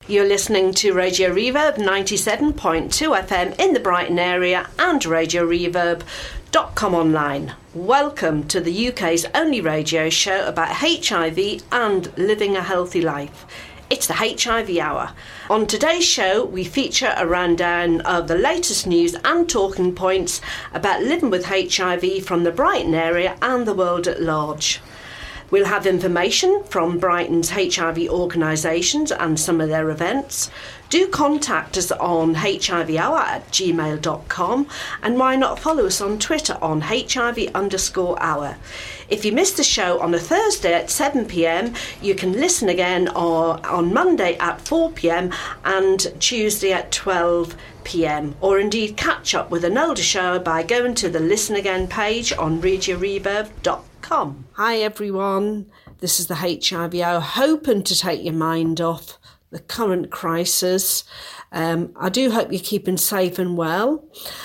You're listening to Radio Reverb 97.2 FM in the Brighton area and radioreverb.com online. Welcome to the UK's only radio show about HIV and living a healthy life. It's the HIV Hour. On today's show, we feature a rundown of the latest news and talking points about living with HIV from the Brighton area and the world at large. We'll have information from Brighton's HIV organisations and some of their events. Do contact us on hivhour@gmail.com, and why not follow us on Twitter on HIV_hour. If you missed the show on a Thursday at 7pm, you can listen again on Monday at 4pm and Tuesday at 12pm, or indeed catch up with an older show by going to the Listen Again page on radioreverb.com. Hi everyone, this is the HIV Hour, hoping to take your mind off the current crisis. I do hope you're keeping safe and well.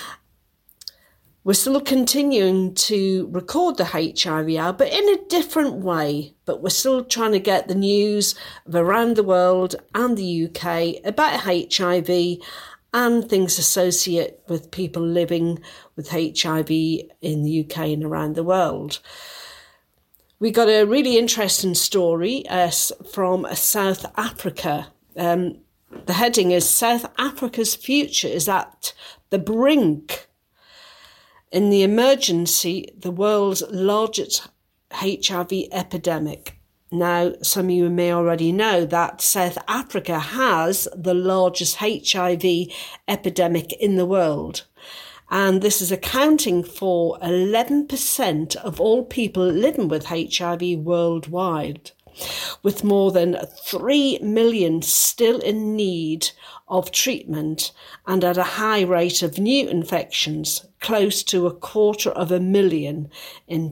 We're still continuing to record the HIV Hour, but in a different way. But we're still trying to get the news of around the world and the UK about HIV and things associated with people living with HIV in the UK and around the world. We got a really interesting story from South Africa. The heading is South Africa's future is at the brink. In the emergency, the world's largest HIV epidemic. Now, some of you may already know that South Africa has the largest HIV epidemic in the world. And this is accounting for 11% of all people living with HIV worldwide, with more than 3 million still in need of treatment and at a high rate of new infections, close to 250,000 in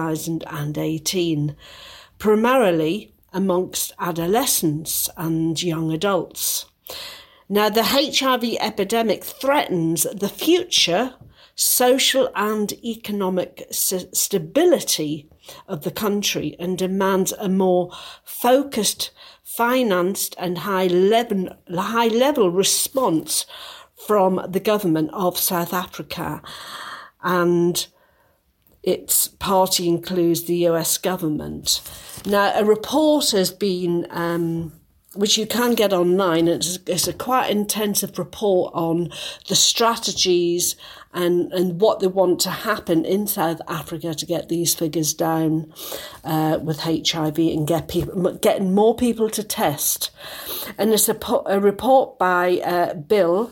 2018, primarily amongst adolescents and young adults. Now, the HIV epidemic threatens the future social and economic stability of the country and demands a more focused, financed and high-level response from the government of South Africa. And its party includes the US government. Now, a report has been which you can get online. It's a quite intensive report on the strategies and what they want to happen in South Africa to get these figures down with HIV and getting more people to test. And it's a report by Bill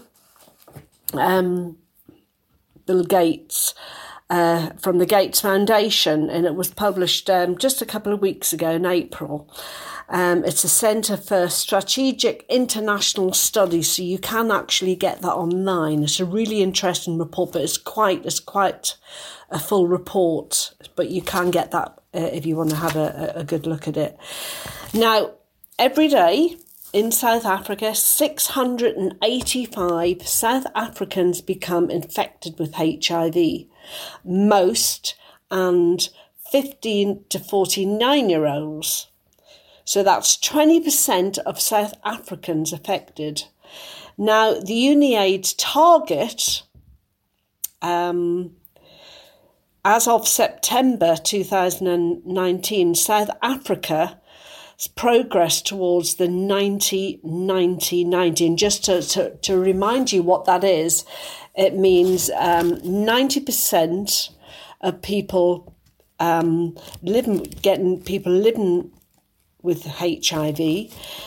Gates from the Gates Foundation, and it was published just a couple of weeks ago in April. It's a Centre for Strategic International Studies, so you can actually get that online. It's a really interesting report, but it's quite a full report, but you can get that if you want to have a good look at it. Now, every day in South Africa, 685 South Africans become infected with HIV. Most and 15 to 49-year-olds. So that's 20% of South Africans affected. Now, the UNAIDS target, as of September 2019, South Africa's progress towards the 90-90-90. And just to remind you what that is, it means 90% of people living with HIV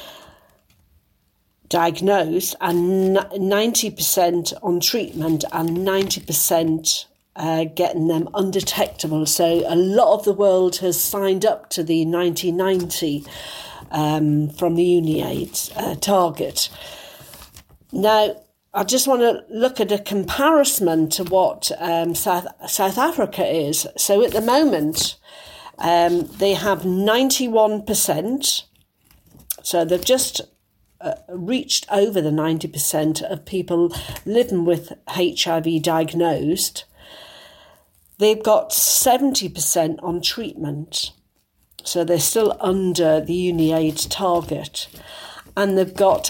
diagnosed, and 90% on treatment, and 90% getting them undetectable. So a lot of the world has signed up to the 90-90 from the UNAIDS target. Now, I just want to look at a comparison to what South Africa is. So at the moment, they have 91%. So they've just reached over the 90% of people living with HIV diagnosed. They've got 70% on treatment. So they're still under the UNAIDS target. and they've got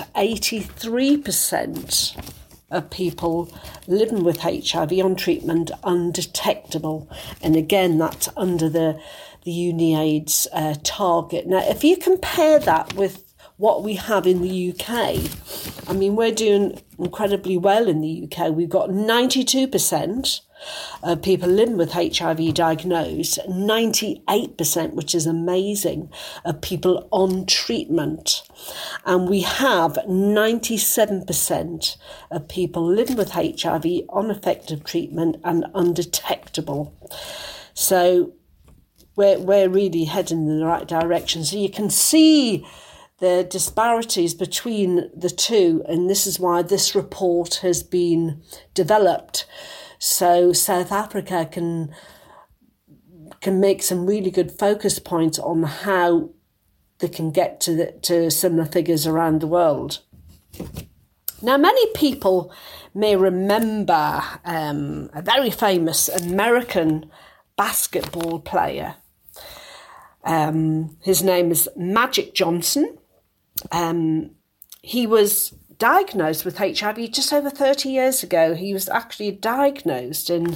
83% of people living with HIV on treatment undetectable. And again, that's under the UNAIDS target. Now, if you compare that with what we have in the UK, I mean, we're doing incredibly well in the UK. We've got 92% of people living with HIV diagnosed, 98%, which is amazing, of people on treatment. And we have 97% of people living with HIV on effective treatment and undetectable. So we're really heading in the right direction. So you can see the disparities between the two, and this is why this report has been developed. So South Africa can make some really good focus points on how they can get to similar figures around the world. Now, many people may remember a very famous American basketball player. His name is Magic Johnson. He was diagnosed with HIV just over 30 years ago. He was actually diagnosed in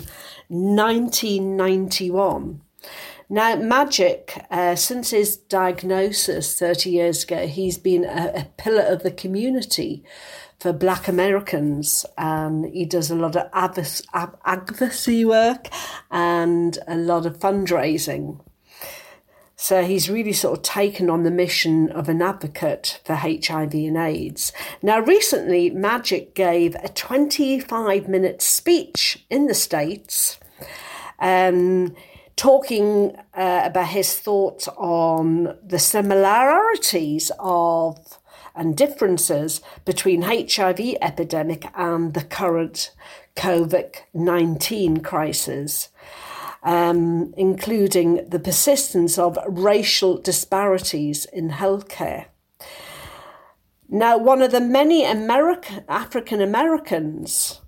1991. Now, Magic, since his diagnosis 30 years ago, he's been a pillar of the community for Black Americans. He does a lot of advocacy work and a lot of fundraising. So he's really sort of taken on the mission of an advocate for HIV and AIDS. Now, recently, Magic gave a 25-minute speech in the States, talking about his thoughts on the similarities of and differences between HIV epidemic and the current COVID-19 crisis. Including the persistence of racial disparities in healthcare. Now, one of the many African Americans,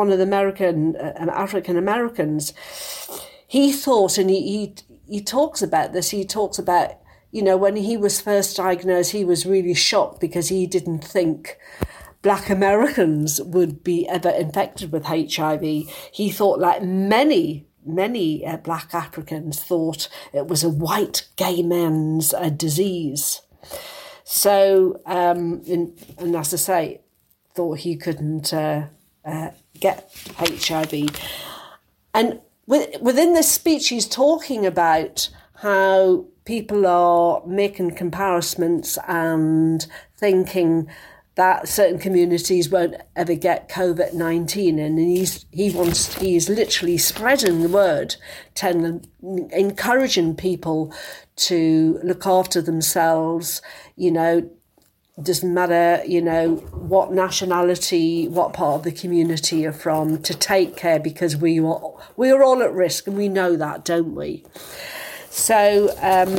he thought, and he talks about this, he talks about, you know, when he was first diagnosed, he was really shocked because he didn't think Black Americans would be ever infected with HIV. He thought, like many Black Africans, thought it was a white gay man's disease. So, and as I say, thought he couldn't get HIV. And within this speech, he's talking about how people are making comparisons and thinking that certain communities won't ever get COVID-19, and he's literally spreading the word, encouraging people to look after themselves. You know, doesn't matter, you know, what nationality, what part of the community you're from, to take care, because we are all at risk, and we know that, don't we? So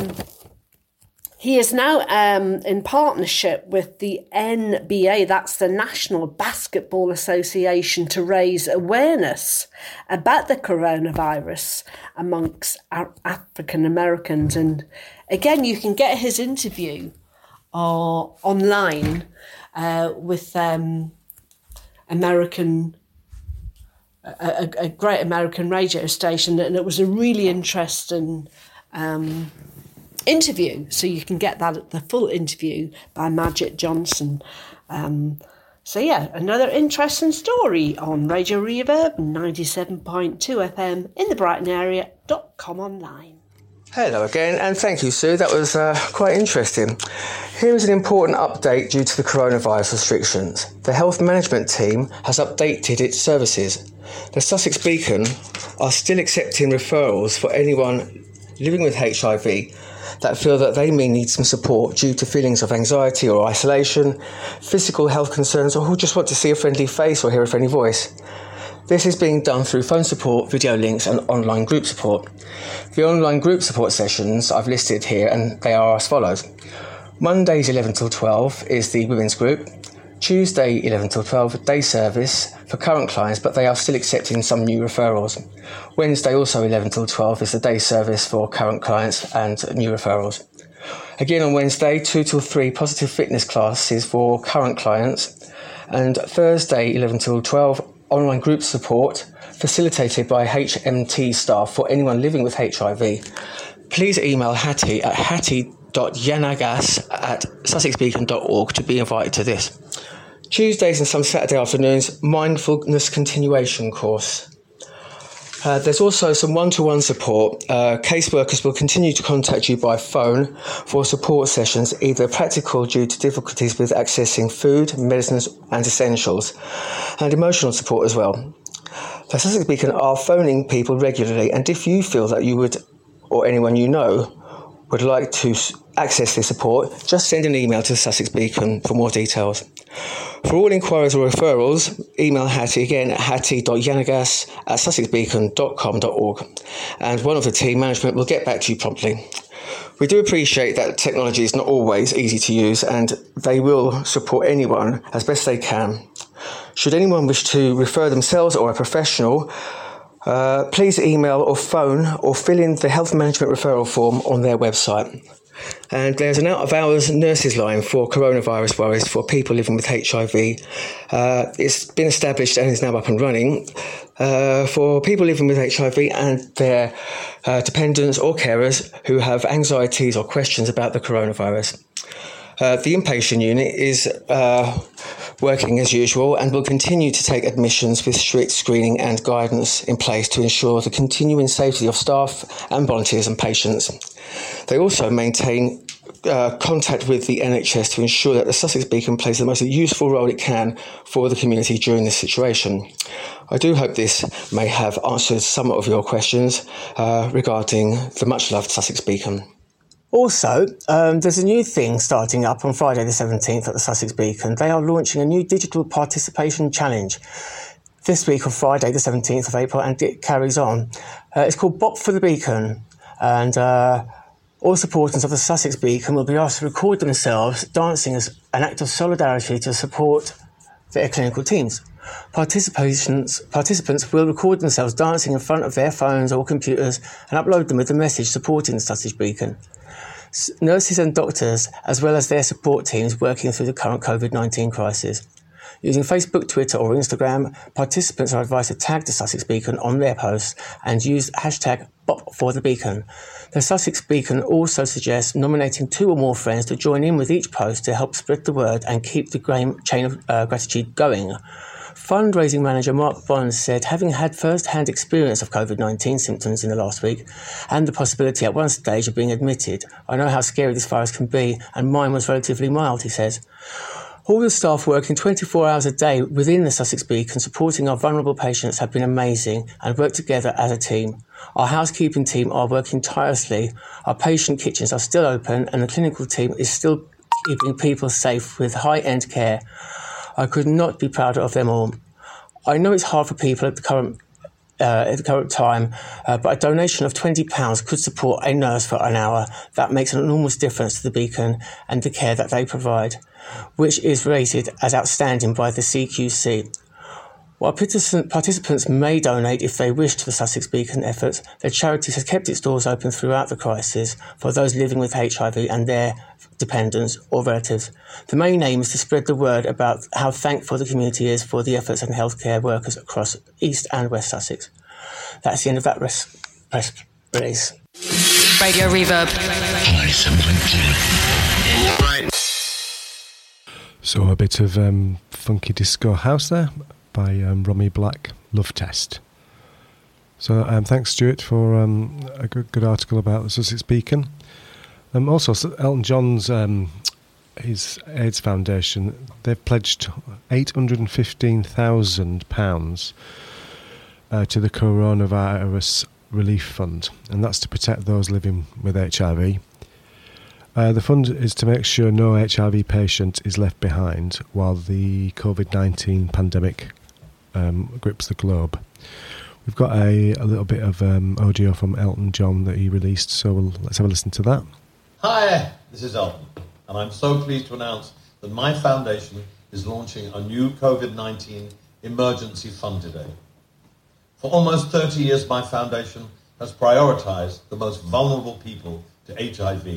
he is now in partnership with the NBA, that's the National Basketball Association, to raise awareness about the coronavirus amongst African Americans. And again, you can get his interview online with a great American radio station, and it was a really interesting interview, so you can get the full interview by Magic Johnson. So yeah, another interesting story on Radio Reverb 97.2 FM in the Brighton area.com online. Hello again, and thank you, Sue. That was quite interesting. Here is an important update due to the coronavirus restrictions. The health management team has updated its services. The Sussex Beacon are still accepting referrals for anyone living with HIV that feel that they may need some support due to feelings of anxiety or isolation, physical health concerns, or who just want to see a friendly face or hear a friendly voice. This is being done through phone support, video links, and online group support. The online group support sessions I've listed here, and they are as follows. Mondays 11 till 12 is the women's group. Tuesday 11 till 12, day service for current clients, but they are still accepting some new referrals. Wednesday also 11 till 12 is the day service for current clients and new referrals. Again on Wednesday, 2 till 3 positive fitness classes for current clients, and Thursday, 11 till 12, online group support facilitated by HMT staff for anyone living with HIV. Please email Hattie at hattie.yanagas@sussexbeacon.org to be invited to this. Tuesdays and some Saturday afternoons, mindfulness continuation course. There's also some one-to-one support. Caseworkers will continue to contact you by phone for support sessions, either practical due to difficulties with accessing food, medicines and essentials, and emotional support as well. The Sussex Beacon are phoning people regularly, and if you feel that you would, or anyone you know, would like to access this support, just send an email to the Sussex Beacon for more details. For all inquiries or referrals, email Hattie again at hattie.yanagas@sussexbeacon.com.org, and one of the team management will get back to you promptly. We do appreciate that technology is not always easy to use, and they will support anyone as best they can. Should anyone wish to refer themselves or a professional, please email or phone or fill in the health management referral form on their website. And there's an out-of-hours nurses line for coronavirus worries for people living with HIV. It's been established and is now up and running for people living with HIV and their dependents or carers who have anxieties or questions about the coronavirus. The inpatient unit is working as usual and will continue to take admissions with strict screening and guidance in place to ensure the continuing safety of staff and volunteers and patients. They also maintain contact with the NHS to ensure that the Sussex Beacon plays the most useful role it can for the community during this situation. I do hope this may have answered some of your questions regarding the much-loved Sussex Beacon. Also, there's a new thing starting up on Friday the 17th at the Sussex Beacon. They are launching a new digital participation challenge this week on Friday the 17th of April, and it carries on. It's called Bop for the Beacon, and all supporters of the Sussex Beacon will be asked to record themselves dancing as an act of solidarity to support their clinical teams. Participants will record themselves dancing in front of their phones or computers and upload them with a message supporting the Sussex Beacon. Nurses and doctors, as well as their support teams working through the current COVID-19 crisis. Using Facebook, Twitter or Instagram, participants are advised to tag the Sussex Beacon on their posts and use hashtag #BopForTheBeacon. The Sussex Beacon also suggests nominating 2 or more friends to join in with each post to help spread the word and keep the chain of gratitude going. Fundraising manager Mark Bond said, having had first-hand experience of COVID-19 symptoms in the last week and the possibility at one stage of being admitted, I know how scary this virus can be, and mine was relatively mild, he says. All the staff working 24 hours a day within the Sussex Beacon supporting our vulnerable patients have been amazing and work together as a team. Our housekeeping team are working tirelessly, our patient kitchens are still open, and the clinical team is still keeping people safe with high-end care. I could not be prouder of them all. I know it's hard for people at the current time, but a donation of £20 could support a nurse for an hour. That makes an enormous difference to the Beacon and the care that they provide, which is rated as outstanding by the CQC. While participants may donate if they wish to the Sussex Beacon efforts, the charity has kept its doors open throughout the crisis for those living with HIV and their dependents or relatives. The main aim is to spread the word about how thankful the community is for the efforts of healthcare workers across East and West Sussex. That's the end of that press release. Radio Reverb. Right. So a bit of funky disco house there by Romy Black, Love Test. So thanks, Stuart, for a good article about the Sussex Beacon. Also, Elton John's his AIDS Foundation, they've pledged £815,000 to the Coronavirus Relief Fund, and that's to protect those living with HIV. The fund is to make sure no HIV patient is left behind while the COVID-19 pandemic grips the globe. We've got a little bit of audio from Elton John that he released, so let's have a listen to that. Hi, this is Elton, and I'm so pleased to announce that my foundation is launching a new COVID-19 emergency fund today. For almost 30 years, my foundation has prioritised the most vulnerable people to HIV to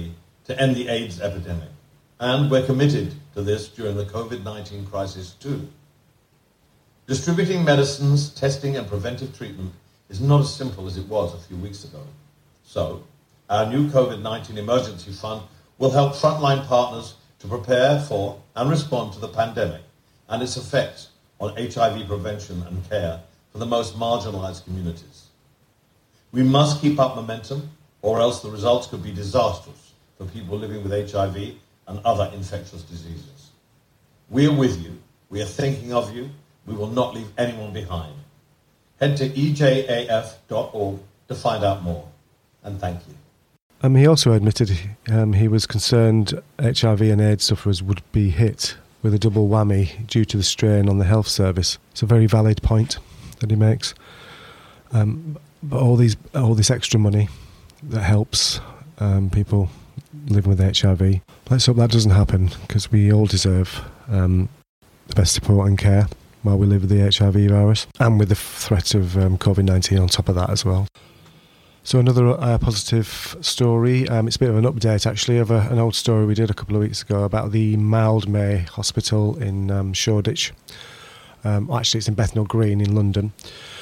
to end the AIDS epidemic. And we're committed to this during the COVID-19 crisis too. Distributing medicines, testing and preventive treatment is not as simple as it was a few weeks ago. So, our new COVID-19 emergency fund will help frontline partners to prepare for and respond to the pandemic and its effects on HIV prevention and care for the most marginalized communities. We must keep up momentum, or else the results could be disastrous for people living with HIV and other infectious diseases. We are with you. We are thinking of you. We will not leave anyone behind. Head to ejaf.org to find out more. And thank you. He also admitted he was concerned HIV and AIDS sufferers would be hit with a double whammy due to the strain on the health service. It's a very valid point that he makes. But all this extra money that helps people living with HIV, let's hope that doesn't happen, because we all deserve the best support and care while we live with the HIV virus, and with the threat of COVID-19 on top of that as well. So another positive story, it's a bit of an update actually of an old story we did a couple of weeks ago about the Mildmay Hospital in Shoreditch. Actually it's in Bethnal Green in London.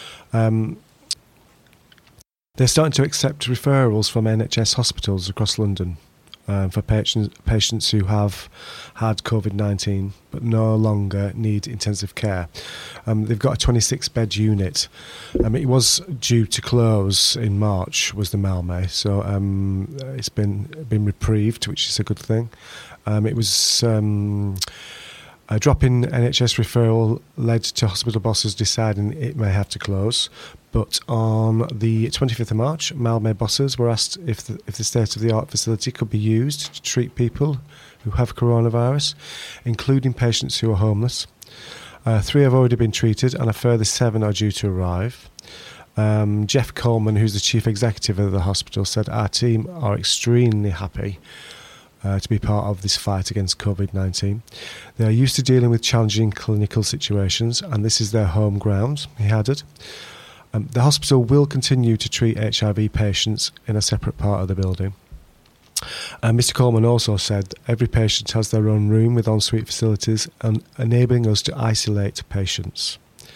They're starting to accept referrals from NHS hospitals across London for patients who have had COVID-19 but no longer need intensive care. They've got a 26-bed unit. It was due to close in March, was the Mildmay, so it's been reprieved, which is a good thing. It was a drop in NHS referral led to hospital bosses deciding it may have to close. But on the 25th of March, Mildmay bosses were asked if the state-of-the-art facility could be used to treat people who have coronavirus, including patients who are homeless. 3 have already been treated and a further 7 are due to arrive. Jeff Coleman, who's the chief executive of the hospital, said, "Our team are extremely happy to be part of this fight against COVID-19. They are used to dealing with challenging clinical situations and this is their home ground," he added. The hospital will continue to treat HIV patients in a separate part of the building. Mr. Coleman also said every patient has their own room with ensuite facilities and enabling us to isolate patients.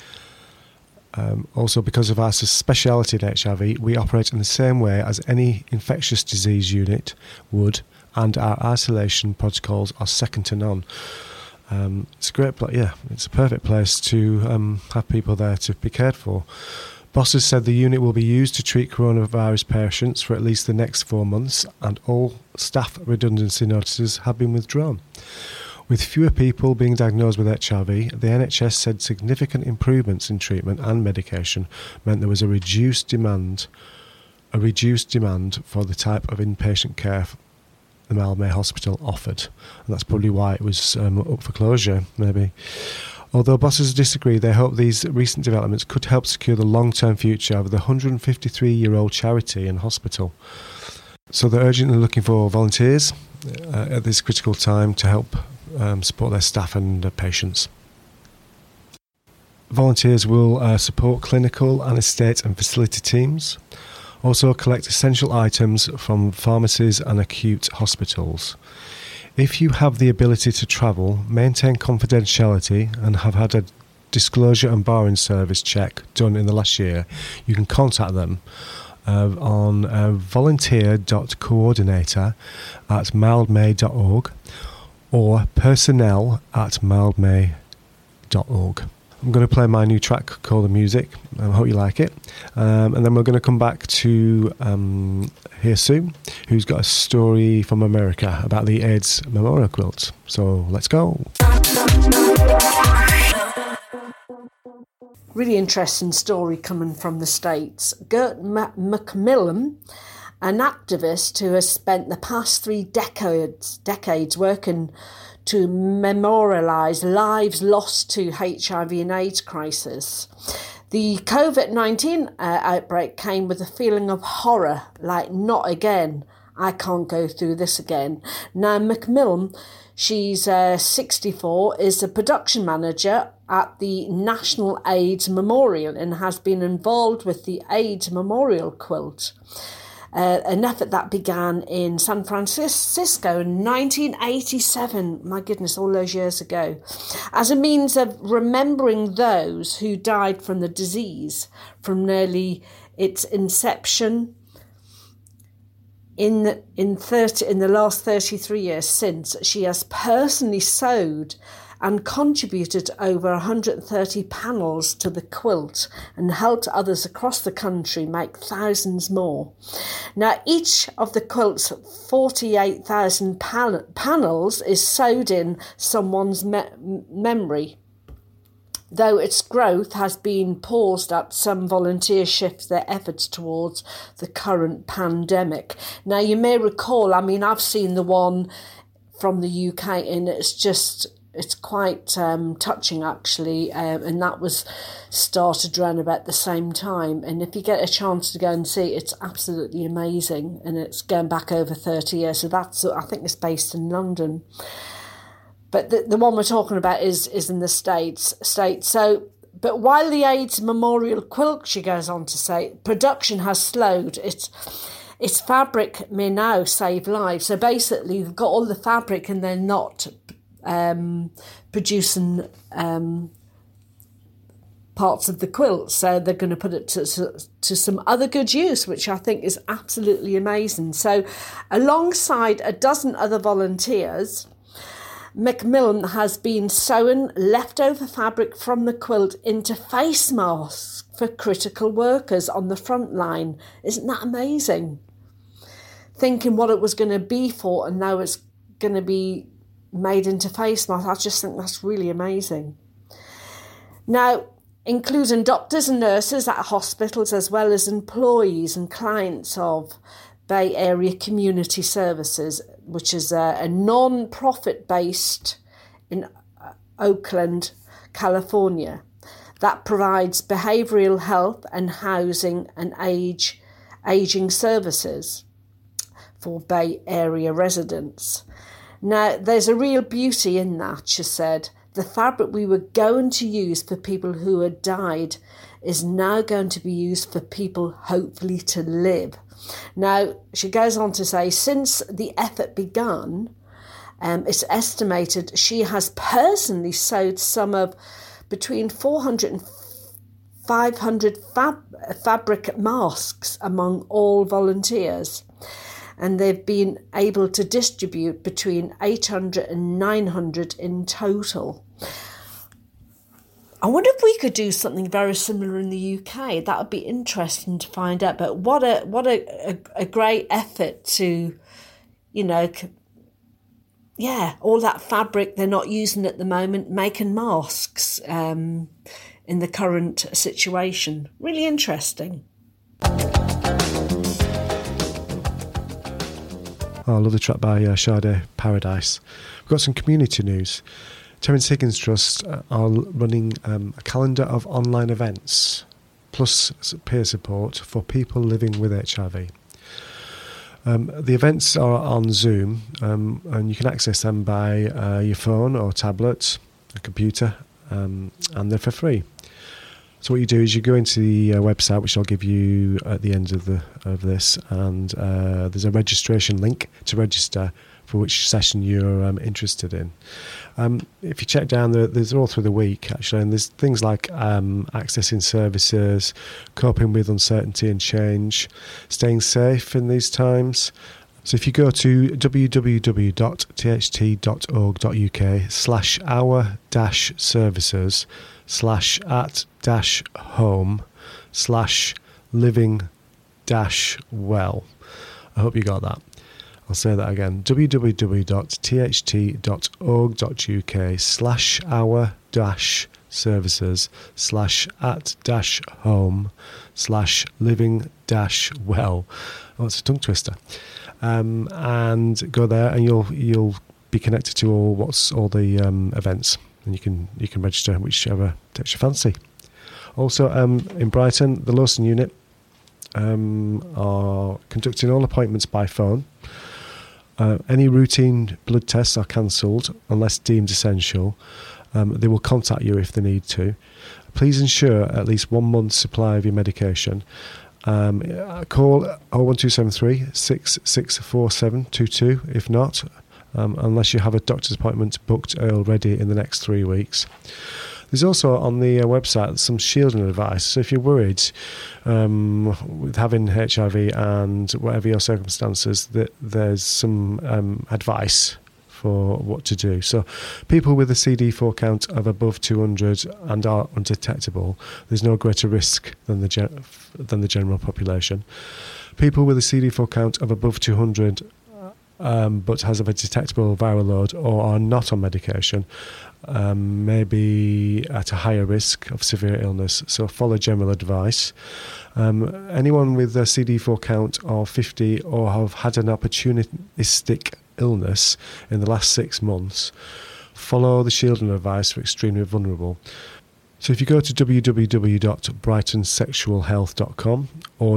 Also, because of our speciality in HIV, we operate in the same way as any infectious disease unit would, and our isolation protocols are second to none. It's a great place, it's a perfect place to have people there to be cared for. Bosses said the unit will be used to treat coronavirus patients for at least the next 4 months, and all staff redundancy notices have been withdrawn. With fewer people being diagnosed with HIV, the NHS said significant improvements in treatment and medication meant there was a reduced demand for the type of inpatient care the Mildmay Hospital offered. And that's probably why it was up for closure, maybe. Although bosses disagree, they hope these recent developments could help secure the long-term future of the 153-year-old charity and hospital. So they're urgently looking for volunteers at this critical time to help support their staff and patients. Volunteers will support clinical and estate and facility teams, also collect essential items from pharmacies and acute hospitals. If you have the ability to travel, maintain confidentiality and have had a disclosure and barring service check done in the last year, you can contact them on volunteer.coordinator@mildmay.org or personnel@mildmay.org. I'm going to play my new track called The Music. I hope you like it. And then we're going to come back to hear Sue, who's got a story from America about the AIDS memorial quilt. So let's go. Really interesting story coming from the States. Gert McMillan, an activist who has spent the past 3 decades working to memorialise lives lost to HIV and AIDS crisis. The COVID-19 outbreak came with a feeling of horror, like not again, I can't go through this again. Now McMillan, she's 64, is a production manager at the National AIDS Memorial and has been involved with the AIDS Memorial quilt. an effort that began in San Francisco in 1987, my goodness, all those years ago, as a means of remembering those who died from the disease from nearly its inception in the last 33 years since. She has personally sewed and contributed over 130 panels to the quilt and helped others across the country make thousands more. Now, each of the quilt's 48,000 panels is sewed in someone's memory, though its growth has been paused as some volunteers shift their efforts towards the current pandemic. Now, you may recall, I've seen the one from the UK, and it's quite touching, actually, and that was started around about the same time. And if you get a chance to go and see it, it's absolutely amazing, and it's going back over 30 years. So I think it's based in London. But the one we're talking about is in the States. So, but while the AIDS Memorial Quilt, she goes on to say, production has slowed. Its fabric may now save lives. So basically, they've got all the fabric and they're not producing parts of the quilt, so they're going to put it to some other good use, which I think is absolutely amazing. So alongside a dozen other volunteers, Macmillan has been sewing leftover fabric from the quilt into face masks for critical workers on the front line. Isn't that amazing? Thinking what it was going to be for, and now it's going to be made into face masks. I just think that's really amazing. Now, including doctors and nurses at hospitals, as well as employees and clients of Bay Area Community Services, which is a non-profit based in Oakland, California, that provides behavioural health and housing and aging services for Bay Area residents. Now, there's a real beauty in that, she said. The fabric we were going to use for people who had died is now going to be used for people hopefully to live. Now, she goes on to say, since the effort began, it's estimated she has personally sewed some of between 400 and 500 fabric masks among all volunteers. And they've been able to distribute between 800 and 900 in total. I wonder if we could do something very similar in the UK. That would be interesting to find out. But what a great effort to, all that fabric they're not using at the moment, making masks in the current situation. Really interesting. Oh, I love the track by Sade Paradise. We've got some community news. Terence Higgins Trust are running a calendar of online events, plus peer support for people living with HIV. The events are on Zoom, and you can access them by your phone or tablet, a computer, and they're for free. So what you do is you go into the website, which I'll give you at the end of this, and there's a registration link to register for which session you're interested in. If you check down, there's all through the week, actually, and there's things like accessing services, coping with uncertainty and change, staying safe in these times. So if you go to www.tht.org.uk/our-services/living-well. I hope you got that. I'll say that again, www.tht.org.uk/our-services/at-home/living-well. Oh, it's a tongue twister. And go there, and you'll be connected to all the events, and you can register whichever takes your fancy. Also, in Brighton, the Lawson unit are conducting all appointments by phone. Any routine blood tests are cancelled unless deemed essential. They will contact you if they need to. Please ensure at least 1 month's supply of your medication. Call 01273 664722 if not, unless you have a doctor's appointment booked already in the next 3 weeks. There's also on the website some shielding advice. So if you're worried with having HIV and whatever your circumstances, there's some advice for what to do. So people with a CD4 count of above 200 and are undetectable, there's no greater risk than the general population. People with a CD4 count of above 200 but has a detectable viral load or are not on medication may be at a higher risk of severe illness, so follow general advice. Anyone with a CD4 count of 50 or have had an opportunistic illness in the last 6 months, follow the shielding advice for extremely vulnerable. So if you go to www.brightonsexualhealth.com or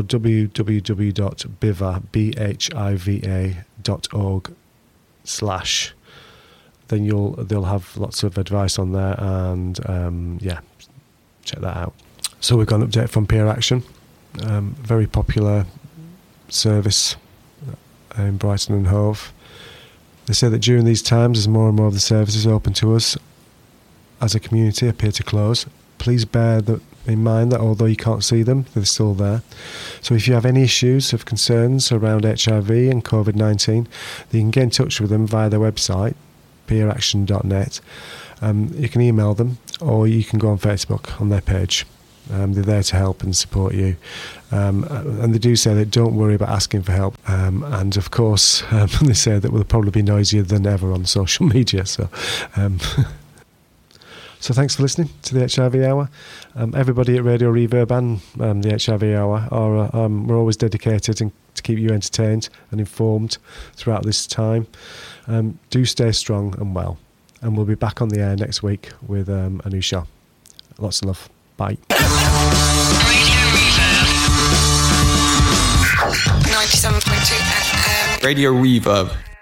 www.biva.org/, then they'll have lots of advice on there, and check that out. So we've got an update from Peer Action, very popular service in Brighton and Hove. They say that during these times, as more and more of the services open to us as a community appear to close, please bear in mind that although you can't see them, they're still there. So if you have any issues or concerns around HIV and COVID-19, you can get in touch with them via their website, peeraction.net. You can email them, or you can go on Facebook on their page. They're there to help and support you. And they do say that don't worry about asking for help. And of course, they say that we'll probably be noisier than ever on social media. So thanks for listening to the HIV Hour. Everybody at Radio Reverb and the HIV Hour we're always dedicated to keep you entertained and informed throughout this time. Do stay strong and well. And we'll be back on the air next week with a new show. Lots of love. Bye. Radio Reverb 97.2 FM. Radio Reverb.